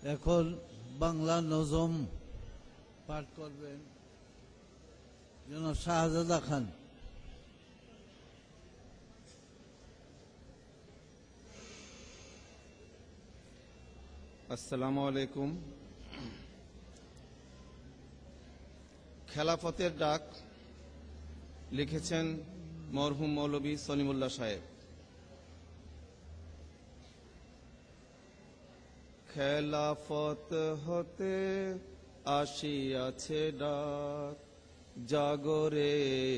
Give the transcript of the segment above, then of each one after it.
এখন বাংলা নজম পাঠ করবেন জনাব শাহজাদা খান। আসসালামু আলাইকুম। খেলাফতের ডাক লিখেছেন মরহুম মৌলভী সলিমুল্লাহ সাহেব। খেলাফত হতে আসিয়াছে ডাক, জাগরে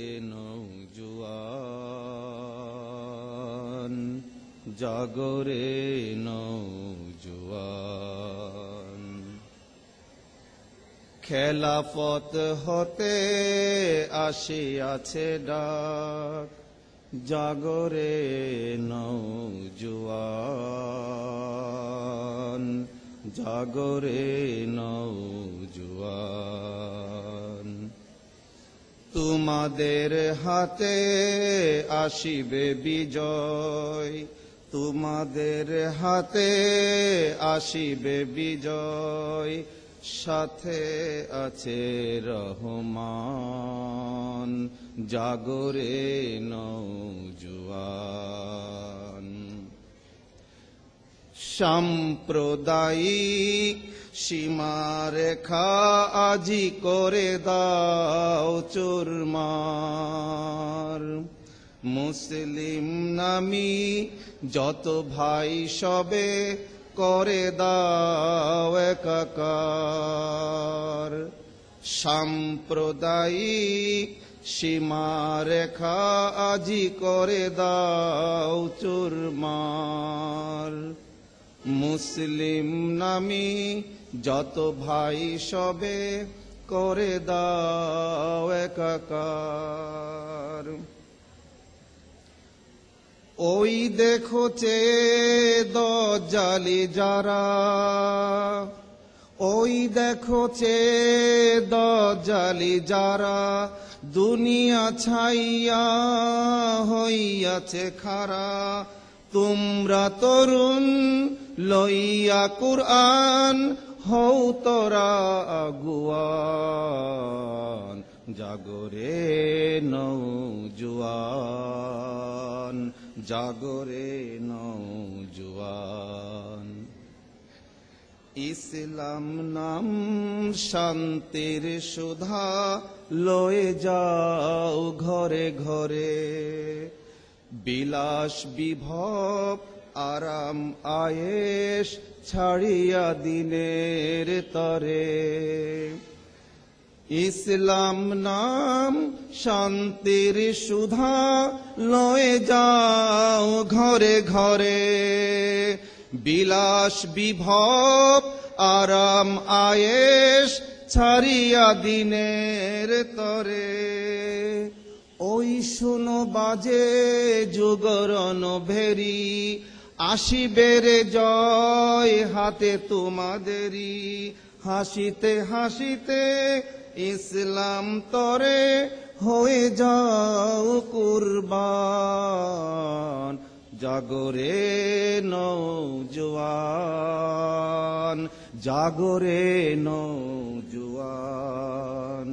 নওজোয়ান, জাগরে নওজোয়ান। খেলাফত হতে আসিয়াছে ডাক, জাগরে নওজোয়ান, জাগরে নওজোয়ান। তোমাদের হাতে আসিবে বিজয়, তোমাদের হাতে আসিবে বিজয়, সাথে আছে রহমান, জাগরে নওজোয়ান। সাম্প্রদায়িক সীমারেখা আজি করে দাও চুরমার, মুসলিম নামী যত ভাই সবে করে দাও একাকার। সাম্প্রদায়িক সীমারেখা আজি করে দাও চুরমার, মুসলিম নামী যত ভাই সবে করে দাও একাকার। ওই দেখো চেয়ে দজ্জালি যারা, ওই দেখো চেয়ে দজ্জালি যারা, দুনিয়া ছাইয়া হইয়াছে খারা। তোমরা তরুণ লইয়া কুরআন, হও তোরা আগুয়ান, জাগরে নওজোয়ান, জাগরে নওজোয়ান। ইসলাম নাম শান্তির সুধা লয়ে যাও ঘরে ঘরে, বিলাস বিভব আরাম আয়েশ ছাড়িয়া দিনের তরে। ইসলাম নাম শান্তির সুধা লয়ে যাও ঘরে ঘরে, বিলাস বিভব আরাম আয়েশ ছাড়িয়া দিনের তরে। ওই শুনো বাজে যুগরণ ভেরি, আসিবে রে জয় হাতে তোমাদেরই। হাসিতে হাসিতে ইসলাম তরে হয়ে যাও কুরবান, জাগরে নওজোয়ান, জাগরে নওজোয়ান।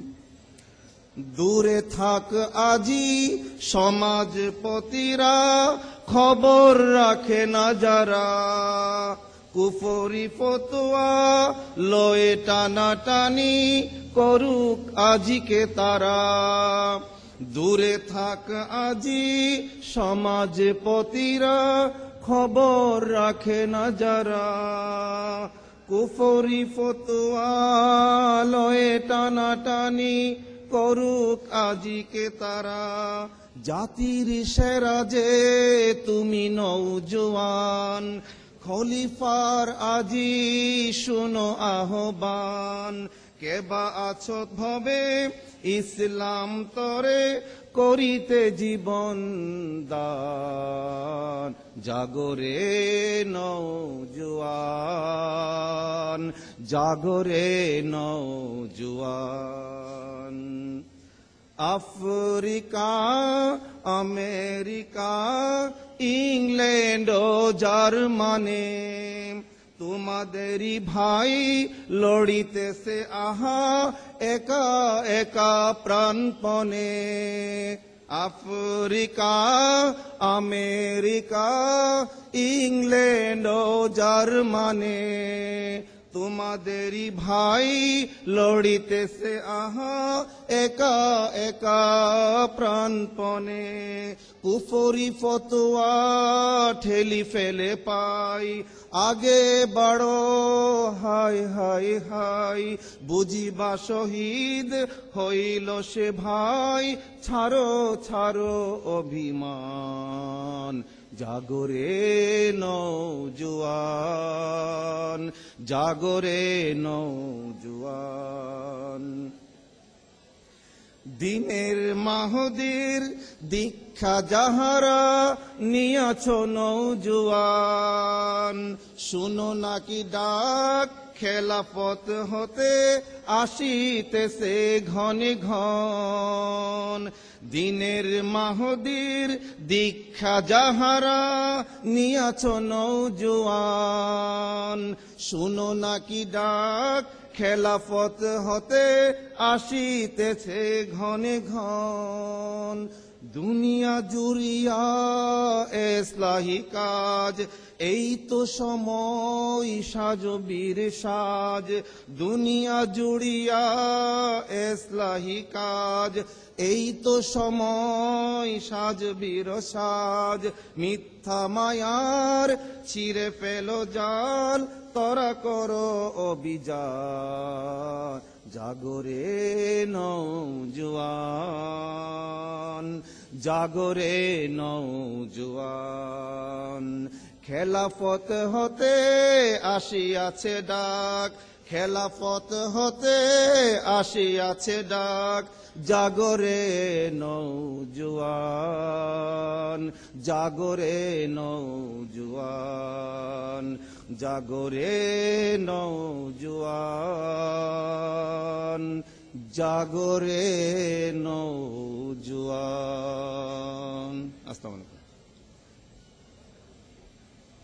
দূরে থাক আজি সমাজপতিরা, খবর রাখে না যারা, কুফরি ফতোয়া লয়ে টানাটানি করুক আজিকে তারা। দূরে থাক আজি সমাজপতিরা, খবর রাখে না যারা, কুফরি ফতোয়া লয়ে টানাটানি করুক আজিকে তারা। জাতির সেরা যে তুমি নওজোয়ান, খলিফার আজি শুনো আহ্বান। কেবা আছো ভবে ইসলাম তরে করিতে জীবন দান, জাগরে নওজোয়ান, জাগরে নওজোয়ান। আফ্রিকা আমেরিকা ইংল্যান্ড ও জার্মানি, তোমাদেরই ভাই লড়িতেছে আহা একা একা প্রাণপণে। আফ্রিকা, আমেরিকা, ইংল্যান্ড ও জার্মানে, তোমাদেরই ভাই লড়িতেছে আহা একা একা প্রাণপণে। কুফরি ফতোয়া ঠেলি ফেলে পাই, আগে বাড়ো হায় হায় হায়। বুঝিবা শহীদ হইল সে ভাই, ছাড়ো ছাড়ো অভিমান। জাগরে নওজোয়ান, জাগরে নওজোয়ান। দিনের মাহদির দীক্ষা যাহারা নিয়াছ নওজোয়ান, শুনো নাকি ডাক খেলাফত হতে আসিতেছে ঘনে ঘন। দিনের মাহদির দীক্ষা যাহারা নিয়াছ নওজোয়ান, শুনো নাকি ডাক খেলাফত হতে আসিতেছে ঘনে ঘন। দুনিয়া জুড়িয়া এসলাহি কাজ, এই তো সময় সাজবীর সাজ। দুনিয়া জুড়িয়া এসলাহি কাজ, এই তো সময় সাজবীর সাজ। মিথ্যা মায়ার ছিঁড়ে ফেলো জাল, তরা করো অভিযান। জাগরে নওজোয়ান, জাগরে নওজোয়ান। খেলাফত হতে আসিয়াছে ডাক, খেলাফত হতে আসিয়াছে ডাক। জাগরে নওজোয়ান, জাগরে নওজোয়ান, জাগরে নওজোয়ান, জাগরে নওজোয়ান। আসসালামু আলাইকুম।